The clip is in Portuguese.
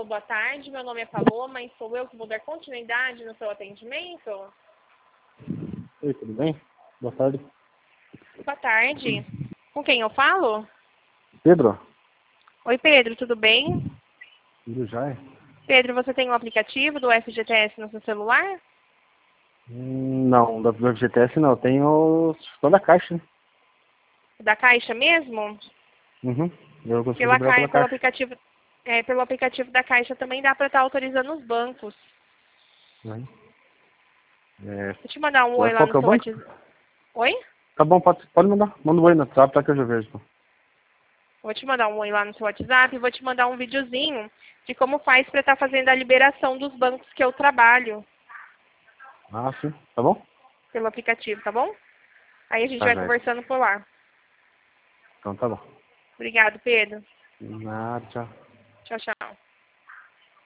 boa tarde. Meu nome é Paloma e sou eu que vou dar continuidade no seu atendimento. Oi, tudo bem? Boa tarde. Boa tarde. Com quem eu falo? Pedro? Oi, Pedro, tudo bem? Tudo já é? Pedro, você tem o aplicativo do FGTS no seu celular? Não, do FGTS não. Eu tenho só da Caixa, né? Da Caixa mesmo? Uhum. Eu consigo liberar pela Caixa. Pelo aplicativo da Caixa também dá para estar autorizando os bancos. Uhum. Vou te mandar um oi lá Qual no que é o seu banco? WhatsApp. Oi? Tá bom, pode mandar. Manda um oi no WhatsApp, tá, que eu já vejo. Então. Vou te mandar um oi lá no seu WhatsApp e vou te mandar um videozinho de como faz para estar fazendo a liberação dos bancos que eu trabalho Ah, sim. Tá bom? pelo aplicativo, tá bom? Aí a gente Tá, vai velho. conversando por lá. Então tá bom. Obrigado, Pedro. Nada, tchau. Tchau, tchau.